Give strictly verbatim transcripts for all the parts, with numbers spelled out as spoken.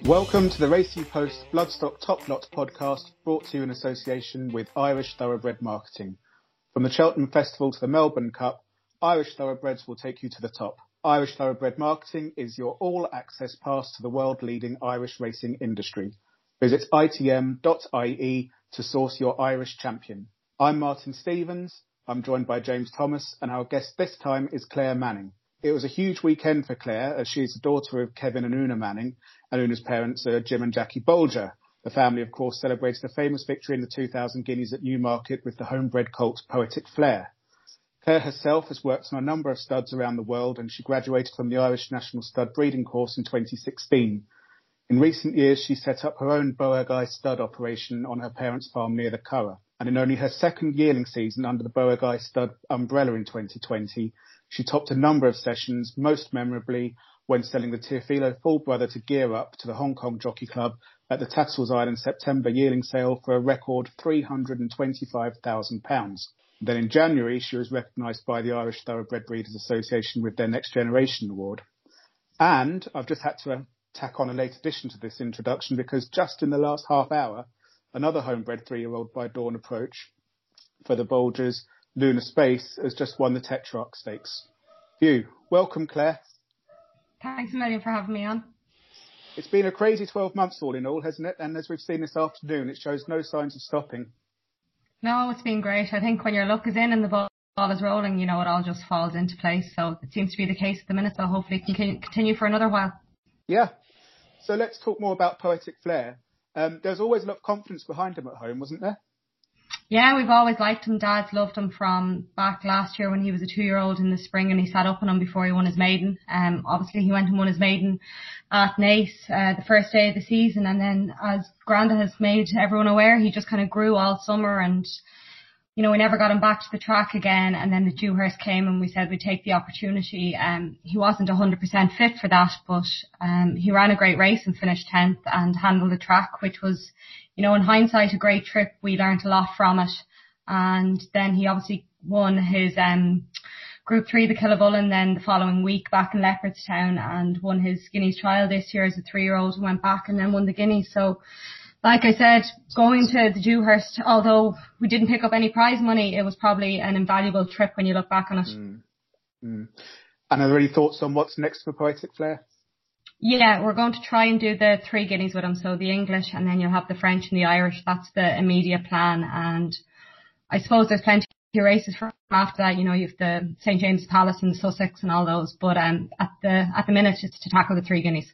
Welcome to the Racing Post Bloodstock Top Lot podcast, brought to you in association with Irish Thoroughbred Marketing. From the Cheltenham Festival to the Melbourne Cup, Irish Thoroughbreds will take you to the top. Irish Thoroughbred Marketing is your all-access pass to the world-leading Irish racing industry. Visit I T M dot I E to source your Irish champion. I'm Martin Stevens. I'm joined by James Thomas, and our guest this time is Claire Manning. It was a huge weekend for Claire, as she is the daughter of Kevin and Una Manning, and Una's parents are Jim and Jackie Bolger. The family, of course, celebrated a famous victory in the two thousand Guineas at Newmarket with the homebred colt Poetic Flare. Claire herself has worked on a number of studs around the world, and she graduated from the Irish National Stud Breeding Course in twenty sixteen. In recent years, she set up her own Beauregard stud operation on her parents' farm near the Curragh. And in only her second yearling season under the Beauregard stud umbrella in twenty twenty, she topped a number of sessions, most memorably when selling the Teofilo full brother to Gear Up to the Hong Kong Jockey Club at the Tattersalls Island September yearling sale for a record three hundred twenty-five thousand pounds. Then in January, she was recognised by the Irish Thoroughbred Breeders Association with their Next Generation Award. And I've just had to tack on a late addition to this introduction because just in the last half hour, another homebred three-year-old by Dawn Approach for the Bolgers, Lunar Space, has just won the Tetrarch Stakes. Phew. Welcome, Claire. Thanks a million for having me on. It's been a crazy twelve months all in all, hasn't it? And as we've seen this afternoon, it shows no signs of stopping. No, it's been great. I think when your luck is in and the ball is rolling, you know, it all just falls into place. So it seems to be the case at the minute, so hopefully it can continue for another while. Yeah. So let's talk more about Poetic Flare. Um, there's always a lot of confidence behind him at home, wasn't there? Yeah, we've always liked him. Dad's loved him from back last year when he was a two-year-old in the spring, and he sat up on him before he won his maiden. Um, obviously, he went and won his maiden at Naas uh, the first day of the season, and then as Granda has made everyone aware, he just kind of grew all summer, and you know, we never got him back to the track again. And then the Dewhurst came, and we said we'd take the opportunity. Um, he wasn't one hundred percent fit for that, but um, he ran a great race and finished tenth and handled the track, which was, you know, in hindsight, a great trip. We learned a lot from it. And then he obviously won his um, Group three, the Killabullen, then the following week back in Leopardstown, and won his Guineas trial this year as a three-year-old and went back and then won the Guineas. So, like I said, going to the Dewhurst, although we didn't pick up any prize money, it was probably an invaluable trip when you look back on it. Mm. Mm. And are there any thoughts on what's next for Poetic Flare? Yeah, we're going to try and do the three Guineas with him. So the English, and then you'll have the French and the Irish. That's the immediate plan. And I suppose there's plenty of races for after that. You know, you have the Saint James's Palace and the Sussex and all those. But um, at the at the minute, it's to tackle the three Guineas.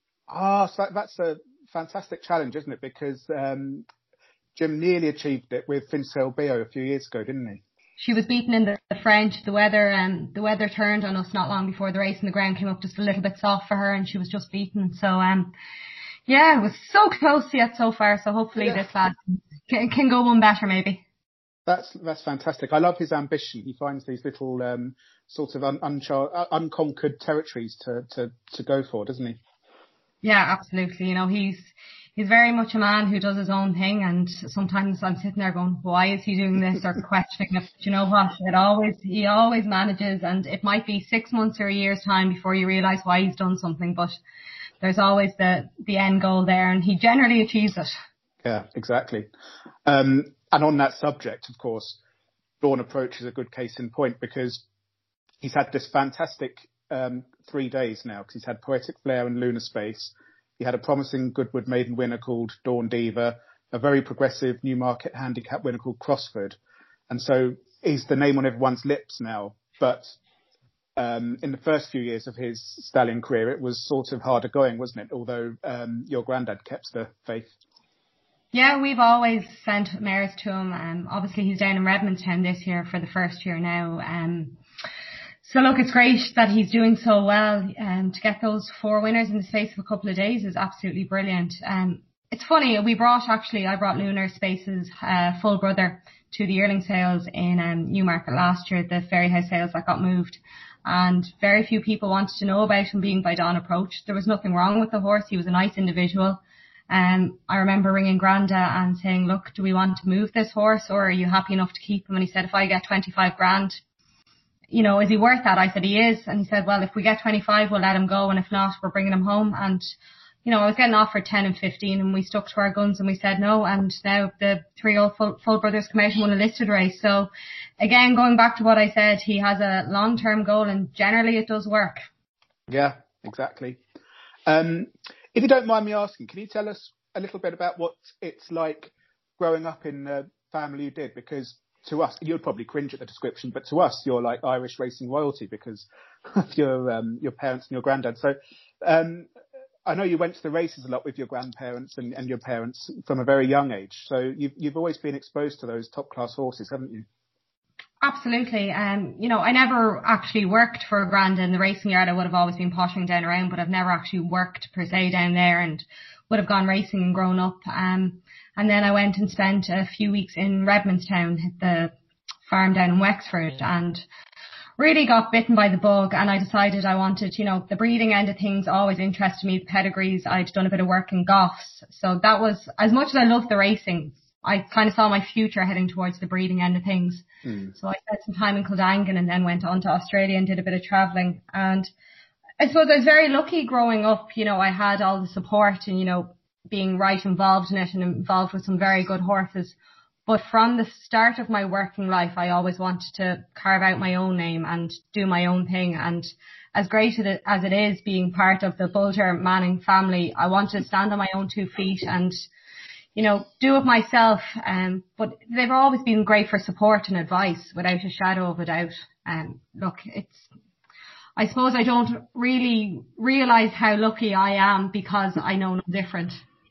Ah, so that, that's a fantastic challenge, isn't it? Because um, Jim nearly achieved it with Finsale Bio a few years ago, didn't he? She was beaten in the, the French. The weather um, the weather turned on us not long before the race, and the ground came up just a little bit soft for her, and she was just beaten. So, um, yeah, it was so close yet so far. So hopefully yeah. this lad can, can go one better, maybe. That's that's fantastic. I love his ambition. He finds these little um, sort of un, unchar- unconquered territories to, to, to go for, doesn't he? Yeah, absolutely. You know, he's he's very much a man who does his own thing, and sometimes I'm sitting there going, why is he doing this, or questioning it. But you know what? It always he always manages, and it might be six months or a year's time before you realise why he's done something, but there's always the, the end goal there, and he generally achieves it. Yeah, exactly. Um, and on that subject, of course, Dawn Approach is a good case in point, because he's had this fantastic um, three days now, because he's had Poetic Flare and Lunar Space. He had a promising Goodwood maiden winner called Dawn Diva, a very progressive Newmarket handicap winner called Crossford. And so he's the name on everyone's lips now. But um, in the first few years of his stallion career, it was sort of harder going, wasn't it? Although um, your granddad kept the faith. Yeah, we've always sent mares to him. Um, obviously, he's down in Redmondstown this year for the first year now. Um, so, look, it's great that he's doing so well. Um, to get those four winners in the space of a couple of days is absolutely brilliant. Um, it's funny, we brought, actually, I brought Lunar Space's uh, full brother to the yearling sales in um, Newmarket last year, the Fairyhouse sales that got moved. And very few people wanted to know about him being by Dawn Approach. There was nothing wrong with the horse. He was a nice individual. Um, I remember ringing Granda and saying, look, do we want to move this horse, or are you happy enough to keep him? And he said, if I get twenty-five grand, you know, is he worth that? I said, he is. And he said, well, if we get twenty-five, we'll let him go. And if not, we're bringing him home. And, you know, I was getting offered ten and fifteen, and we stuck to our guns and we said no. And now the three old full, full brothers come out and won a listed race. So again, going back to what I said, he has a long-term goal, and generally it does work. Yeah, exactly. Um, if you don't mind me asking, can you tell us a little bit about what it's like growing up in the family you did? Because to us, you'd probably cringe at the description, but to us, you're like Irish racing royalty because of your um, your parents and your granddad. So um, I know you went to the races a lot with your grandparents and, and your parents from a very young age. So you've you've always been exposed to those top class horses, haven't you? Absolutely. Um, you know, I never actually worked for Granda in the racing yard. I would have always been pottering down around, but I've never actually worked per se down there, and would have gone racing and grown up. Um, and then I went and spent a few weeks in Redmondstown, the farm down in Wexford, and really got bitten by the bug. And I decided I wanted, you know, the breeding end of things always interested me, the pedigrees. I'd done a bit of work in Goffs. So that was, as much as I loved the racing, I kind of saw my future heading towards the breeding end of things. Mm. So I spent some time in Kildangan and then went on to Australia and did a bit of travelling. And I suppose I was very lucky growing up. You know, I had all the support and, you know, being right involved in it and involved with some very good horses. But from the start of my working life, I always wanted to carve out my own name and do my own thing. And as great as it is being part of the Bulger Manning family, I wanted to stand on my own two feet and, you know, do it myself. Um, but they've always been great for support and advice without a shadow of a doubt. Um, look, it's, I suppose I don't really realise how lucky I am because I know no different.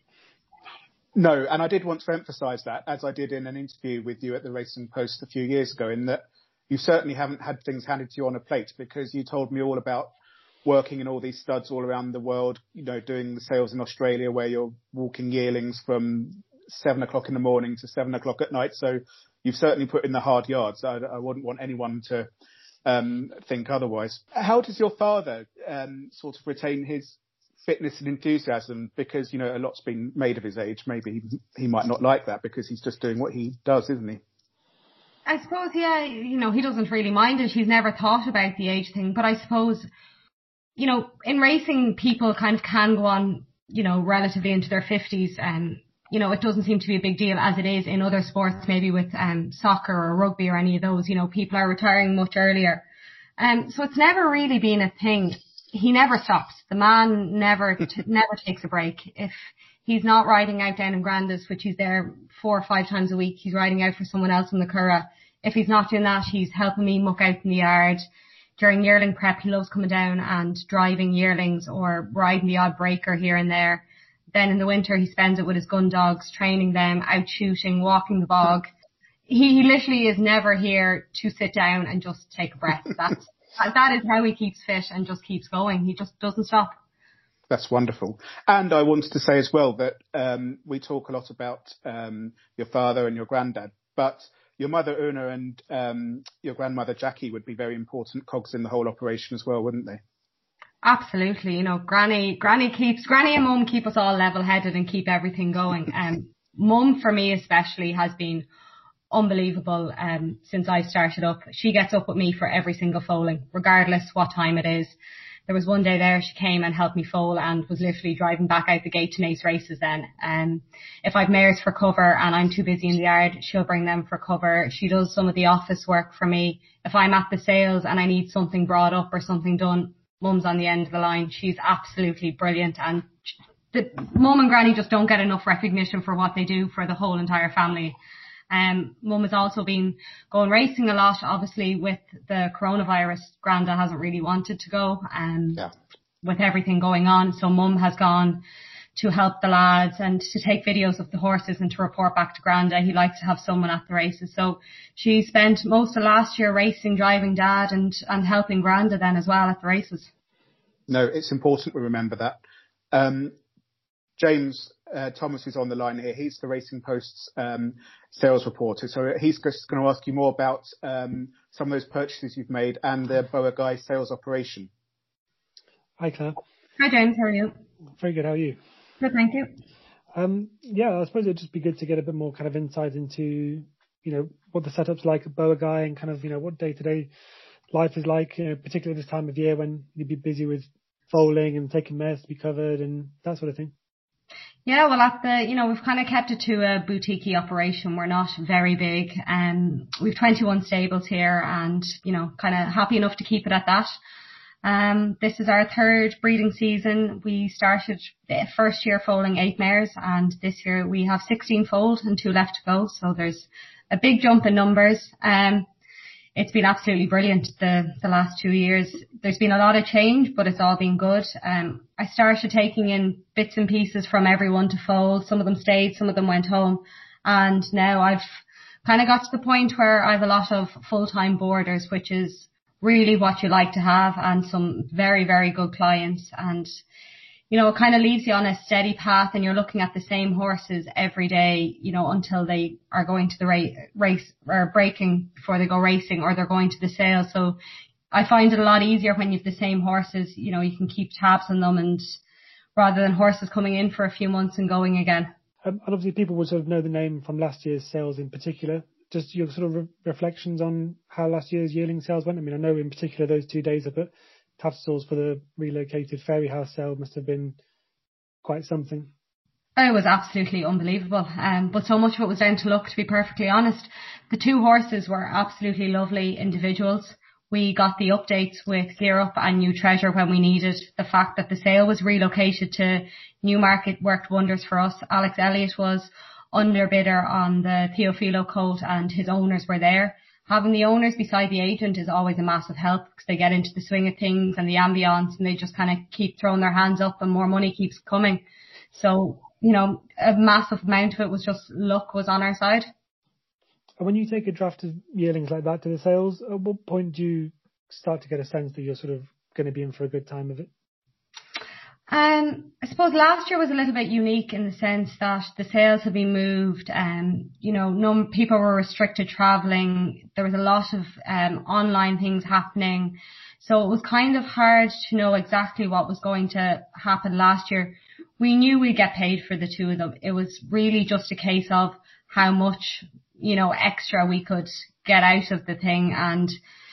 No, and I did want to emphasise that, as I did in an interview with you at the Racing Post a few years ago, in that you certainly haven't had things handed to you on a plate, because you told me all about working in all these studs all around the world, you know, doing the sales in Australia where you're walking yearlings from seven o'clock in the morning to seven o'clock at night. So you've certainly put in the hard yards. I, I wouldn't want anyone to um, think otherwise. How does your father um, sort of retain his fitness and enthusiasm? Because, you know, a lot's been made of his age. Maybe he, he might not like that because he's just doing what he does, isn't he? I suppose, yeah, you know, he doesn't really mind it. He's never thought about the age thing. But I suppose, you know, in racing, people kind of can go on, you know, relatively into their fifties. And, you know, it doesn't seem to be a big deal as it is in other sports, maybe with um, soccer or rugby or any of those. You know, people are retiring much earlier. Um, so it's never really been a thing. He never stops. The man never, t- never takes a break. If he's not riding out down in Grandis, which he's there four or five times a week, he's riding out for someone else in the Curragh. If he's not doing that, he's helping me muck out in the yard. During yearling prep, he loves coming down and driving yearlings or riding the odd breaker here and there. Then in the winter, he spends it with his gun dogs, training them, out shooting, walking the bog. He, he literally is never here to sit down and just take a breath. That's That is how he keeps fit and just keeps going. He just doesn't stop. That's wonderful. And I wanted to say as well that um, we talk a lot about um, your father and your granddad, but your mother Una and um, your grandmother Jackie would be very important cogs in the whole operation as well, wouldn't they? Absolutely. You know, Granny, Granny keeps, Granny and Mum keep us all level-headed and keep everything going. Um, Mum, for me especially, has been unbelievable um, since I started up. She gets up with me for every single foaling, regardless what time it is. There was one day there she came and helped me foal and was literally driving back out the gate to Naas races then. Um, if I've mares for cover and I'm too busy in the yard, she'll bring them for cover. She does some of the office work for me. If I'm at the sales and I need something brought up or something done, Mum's on the end of the line. She's absolutely brilliant, and the Mum and Granny just don't get enough recognition for what they do for the whole entire family. Um, Mum has also been going racing a lot. Obviously, with the coronavirus, Granda hasn't really wanted to go, um, yeah. with everything going on. So Mum has gone to help the lads and to take videos of the horses and to report back to Granda. He likes to have someone at the races. So she spent most of last year racing, driving Dad, and, and helping Granda then as well at the races. No, it's important we remember that. Um, James uh, Thomas is on the line here. He's the Racing Post's um, sales reporter. So he's just going to ask you more about um, some of those purchases you've made and the Beauregard sales operation. Hi, Claire. Hi, James. How are you? Very good. How are you? Good, thank you. Um, yeah, I suppose it'd just be good to get a bit more kind of insight into, you know, what the setup's like at Beauregard and kind of, you know, what day-to-day life is like, you know, particularly this time of year when you'd be busy with foaling and taking mares to be covered and that sort of thing? Yeah, well, at the, you know, we've kind of kept it to a boutique operation. We're not very big. Um, we've twenty-one stables here and, you know, kind of happy enough to keep it at that. Um, this is our third breeding season. We started the first year foaling eight mares, and this year we have sixteen foaled and two left to go. So there's a big jump in numbers. Um, it's been absolutely brilliant the, the last two years. There's been a lot of change, but it's all been good. Um, I started taking in bits and pieces from everyone to foal. Some of them stayed, some of them went home. And now I've kind of got to the point where I have a lot of full-time boarders, which is really what you like to have, and some very, very good clients. And, you know, it kind of leaves you on a steady path, and you're looking at the same horses every day, you know, until they are going to the ra- race or breaking before they go racing, or they're going to the sale. So I find it a lot easier when you've the same horses, you know, you can keep tabs on them, and rather than horses coming in for a few months and going again. Um, and obviously people will sort of know the name from last year's sales in particular. Just your sort of re- reflections on how last year's yearling sales went. I mean, I know in particular those two days up at Tattersalls for the relocated Fairy House sale must have been quite something. It was absolutely unbelievable. Um, but so much of it was down to luck, to be perfectly honest. The two horses were absolutely lovely individuals. We got the updates with Gear Up and New Treasure when we needed. The fact that the sale was relocated to Newmarket worked wonders for us. Alex Elliott was underbidder on the Theophilo colt, and his owners were there. Having the owners beside the agent is always a massive help, because they get into the swing of things and the ambience, and they just kind of keep throwing their hands up and more money keeps coming. So, you know, a massive amount of it was just luck was on our side. And when you take a draft of yearlings like that to the sales, at what point do you start to get a sense that you're sort of going to be in for a good time of it? Um, I suppose last year was a little bit unique in the sense that the sales had been moved, and um, you know, num- people were restricted travelling. There was a lot of um, online things happening, so it was kind of hard to know exactly what was going to happen last year. We knew we'd get paid for the two of them. It was really just a case of how much, you know, extra we could get out of the thing. And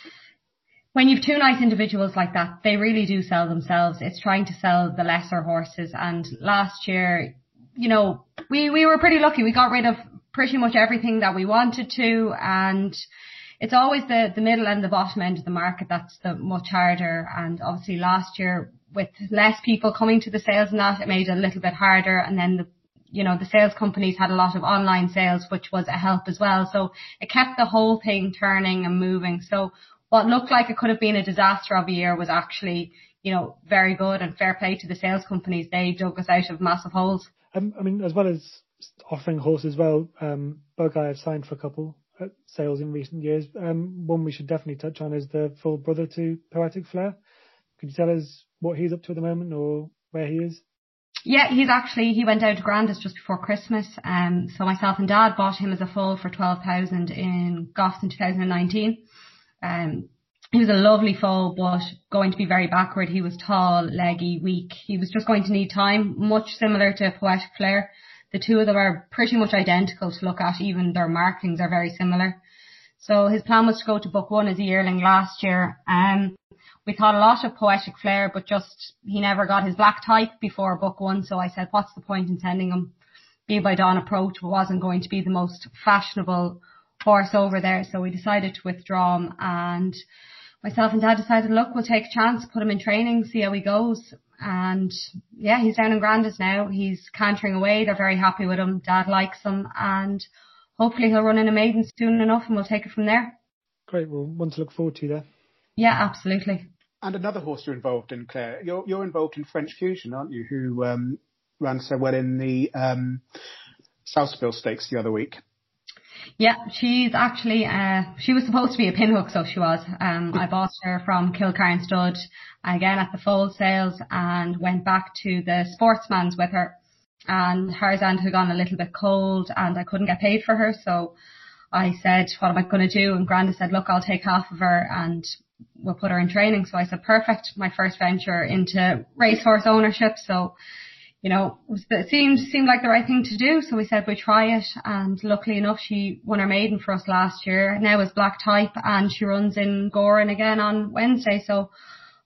when you've two nice individuals like that, they really do sell themselves. It's trying to sell the lesser horses. And last year, you know, we, we were pretty lucky. We got rid of pretty much everything that we wanted to. And it's always the, the middle and the bottom end of the market that's the much harder. And obviously last year, with less people coming to the sales and that, it made it a little bit harder. And then the, you know, the sales companies had a lot of online sales, which was a help as well. So it kept the whole thing turning and moving. So what looked like it could have been a disaster of a year was actually, you know, very good, and fair play to the sales companies. They dug us out of massive holes. Um, I mean, as well as offering horses, well, um, Bogai have signed for a couple at sales in recent years. Um, one we should definitely touch on is the full brother to Poetic Flare. Could you tell us what he's up to at the moment or where he is? Yeah, he's actually, he went down to Grandis just before Christmas. Um, so myself and Dad bought him as a foal for twelve thousand in Goffs in two thousand nineteen. Um, he was a lovely foal, but going to be very backward. He was tall, leggy, weak. He was just going to need time, much similar to Poetic Flare. The two of them are pretty much identical to look at. Even their markings are very similar. So his plan was to go to book one as a yearling last year. Um, we thought a lot of Poetic Flare, but just he never got his black type before book one. So I said, what's the point in sending him? Be by Dawn approach wasn't going to be the most fashionable horse over there, so we decided to withdraw him, and myself and Dad decided, look, we'll take a chance, put him in training, see how he goes. And yeah, he's down in Grandis now. He's cantering away. They're very happy with him. Dad likes him, and hopefully he'll run in a maiden soon enough, and we'll take it from there. Great. Well, one to look forward to there. Yeah, absolutely. And another horse you're involved in, Claire. You're you're involved in French Fusion, aren't you? Who um, ran so well in the um, Southspill Stakes the other week. Yeah, she's actually, uh, she was supposed to be a pinhook, so she was. Um, I bought her from Kilcarn Stud again at the foal sales, and went back to the Sportsman's with her. And hers end had gone a little bit cold, and I couldn't get paid for her, so I said, what am I going to do? And Granda said, look, I'll take half of her and we'll put her in training. So I said, perfect, my first venture into racehorse ownership. So, you know, it, was, it seemed seemed like the right thing to do. So we said we'd try it, and luckily enough, she won her maiden for us last year. Now is black type, and she runs in Goran again on Wednesday. So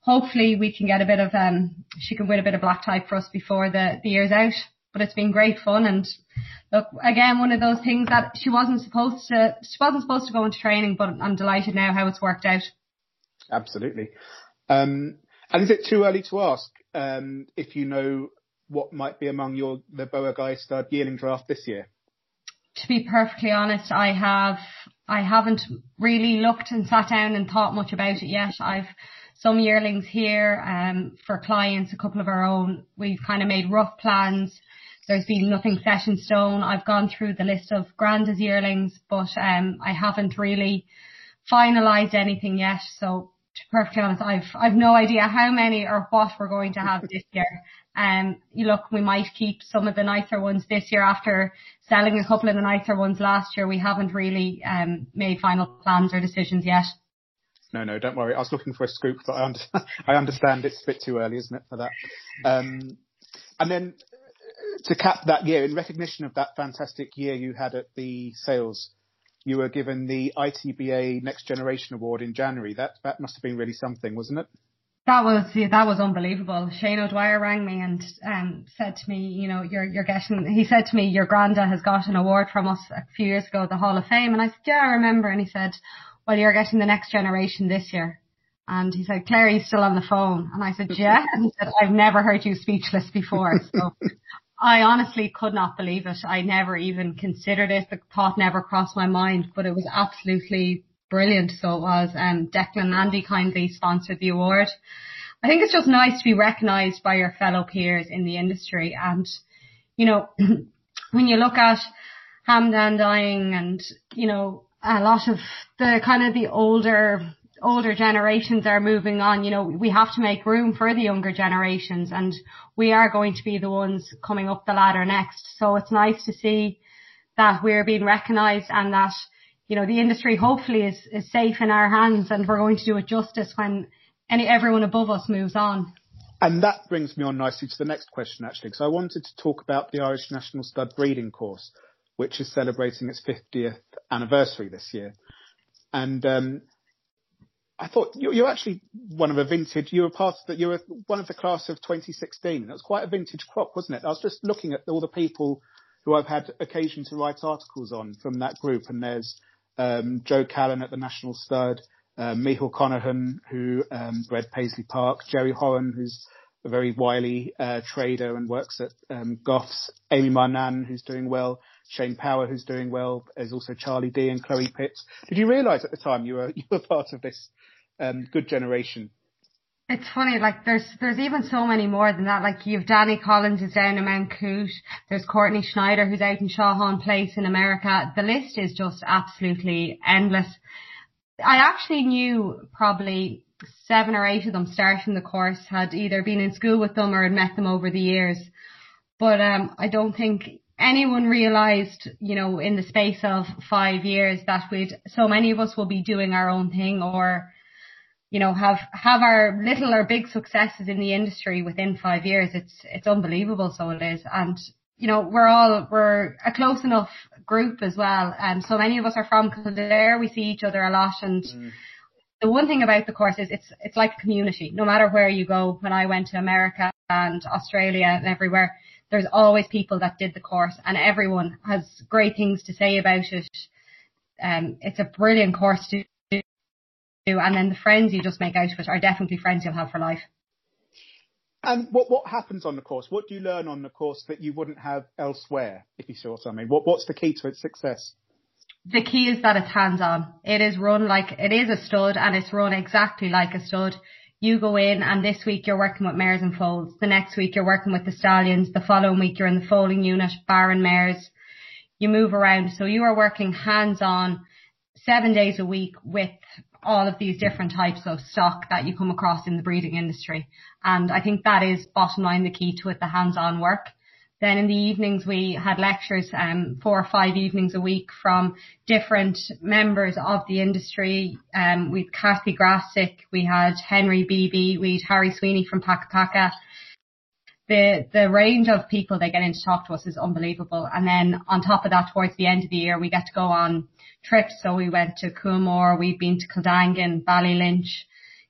hopefully we can get a bit of, um, she can win a bit of black type for us before the, the year's out. But it's been great fun. And look, again, one of those things that she wasn't supposed to, she wasn't supposed to go into training, but I'm delighted now how it's worked out. Absolutely. Um, and is it too early to ask, um, if you know what might be among your, the Beauregard stud yearling draft this year? To be perfectly honest, I have, I haven't really looked and sat down and thought much about it yet. I've some yearlings here, um, for clients, a couple of our own. We've kind of made rough plans. There's been nothing set in stone. I've gone through the list of Granda's yearlings, but, um, I haven't really finalised anything yet. So to be perfectly honest, I've, I've no idea how many or what we're going to have this year. Um, you look, we might keep some of the nicer ones this year after selling a couple of the nicer ones last year. We haven't really um, made final plans or decisions yet. No, no, don't worry. I was looking for a scoop, but I understand, I understand it's a bit too early, isn't it, for that? Um, and then to cap that year, in recognition of that fantastic year you had at the sales, you were given the I T B A Next Generation Award in January. That that must have been really something, wasn't it? That was that was unbelievable. Shane O'Dwyer rang me and um, said to me, you know, you're you're getting. He said to me, your Granda has got an award from us a few years ago, the Hall of Fame. And I said, yeah, I remember. And he said, well, you're getting the Next Generation this year. And he said, Claire, are you still on the phone? And I said, yeah. And he said, I've never heard you speechless before. So I honestly could not believe it. I never even considered it. The thought never crossed my mind, but it was absolutely brilliant. So it was. Um, Declan Landy kindly sponsored the award. I think it's just nice to be recognised by your fellow peers in the industry. And, you know, when you look at Hamdan dying and, you know, a lot of the kind of the older older generations are moving on, you know, we have to make room for the younger generations, and we are going to be the ones coming up the ladder next. So it's nice to see that we're being recognised and that, you know, the industry hopefully is, is safe in our hands, and we're going to do it justice when any everyone above us moves on. And that brings me on nicely to the next question, actually, because I wanted to talk about the Irish National Stud Breeding Course, which is celebrating its fiftieth anniversary this year. And um, I thought you're, you're actually one of a vintage. You were part of the, you were one of the class of twenty sixteen. That was quite a vintage crop, wasn't it? I was just looking at all the people who I've had occasion to write articles on from that group, and there's um, Joe Callan at the National Stud, uh, Michael Conahan, who um, bred Paisley Park, Jerry Horan, who's a very wily uh, trader and works at um, Goffs, Amy Marnan, who's doing well, Shane Power, who's doing well. There's also Charlie D and Chloe Pitts. Did you realise at the time you were you were part of this um, good generation? It's funny, like there's there's even so many more than that. Like you've Danny Collins who's down in Mount Coot. There's Courtney Schneider who's out in Shawhawn Place in America. The list is just absolutely endless. I actually knew probably seven or eight of them starting the course, had either been in school with them or had met them over the years. But um, I don't think anyone realised, you know, in the space of five years that we'd, so many of us will be doing our own thing, or, you know, have, have our little or big successes in the industry within five years. It's, it's unbelievable. So it is. And, you know, we're all, we're a close enough group as well. And so many of us are from Kildare. We see each other a lot. And mm. the one thing about the course is it's, it's like a community. No matter where you go, when I went to America and Australia and everywhere, there's always people that did the course, and everyone has great things to say about it. Um, it's a brilliant course to do, and then the friends you just make out of it are definitely friends you'll have for life. And what what happens on the course? What do you learn on the course that you wouldn't have elsewhere, if you see what I mean? What what's the key to its success? The key is that it's hands-on. It is run like, it is a stud, and it's run exactly like a stud. You go in and this week you're working with mares and foals. The next week you're working with the stallions. The following week you're in the foaling unit, barren mares. You move around. So you are working hands-on seven days a week with all of these different types of stock that you come across in the breeding industry. And I think that is bottom line the key to it, the hands-on work. Then in the evenings we had lectures, um, four or five evenings a week from different members of the industry. Um, we had Kathy Grassick, we had Henry Beebe, we had Harry Sweeney from Paka Paka. The, the range of people they get in to talk to us is unbelievable. And then on top of that, towards the end of the year, we get to go on trips. So we went to Coolmore, we've been to Kildangan, Ballylynch,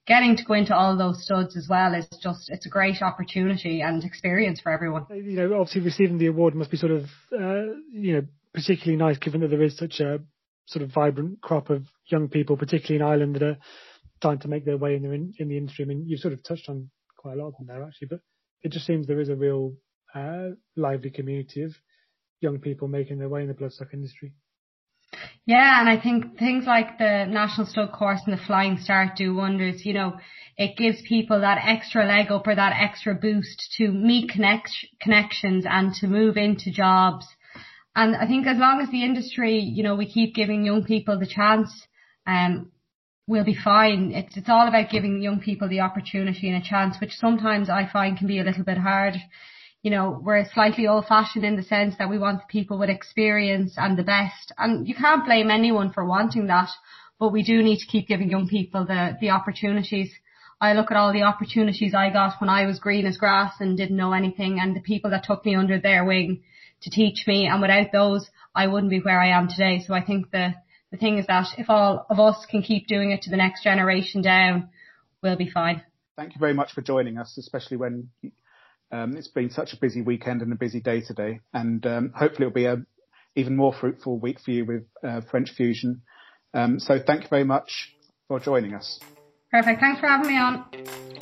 getting to go into all those studs as well is just, it's a great opportunity and experience for everyone. You know, obviously receiving the award must be sort of, uh, you know, particularly nice given that there is such a sort of vibrant crop of young people, particularly in Ireland, that are trying to make their way in the, in, in the industry. I mean, you've sort of touched on quite a lot of them there actually, but it just seems there is a real uh, lively community of young people making their way in the bloodstock industry. Yeah, and I think things like the National Stud course and the Flying Start do wonders. You know, it gives people that extra leg up or that extra boost to meet connect, connections and to move into jobs. And I think as long as the industry, you know, we keep giving young people the chance, um, we'll be fine. It's, it's all about giving young people the opportunity and a chance, which sometimes I find can be a little bit hard. You know, we're slightly old-fashioned in the sense that we want people with experience and the best. And you can't blame anyone for wanting that, but we do need to keep giving young people the, the opportunities. I look at all the opportunities I got when I was green as grass and didn't know anything, and the people that took me under their wing to teach me. And without those, I wouldn't be where I am today. So I think the, the thing is that if all of us can keep doing it to the next generation down, we'll be fine. Thank you very much for joining us, especially when Um, it's been such a busy weekend and a busy day today, and um, hopefully it'll be a even more fruitful week for you with uh, French Fusion. Um, so thank you very much for joining us. Perfect. Thanks for having me on.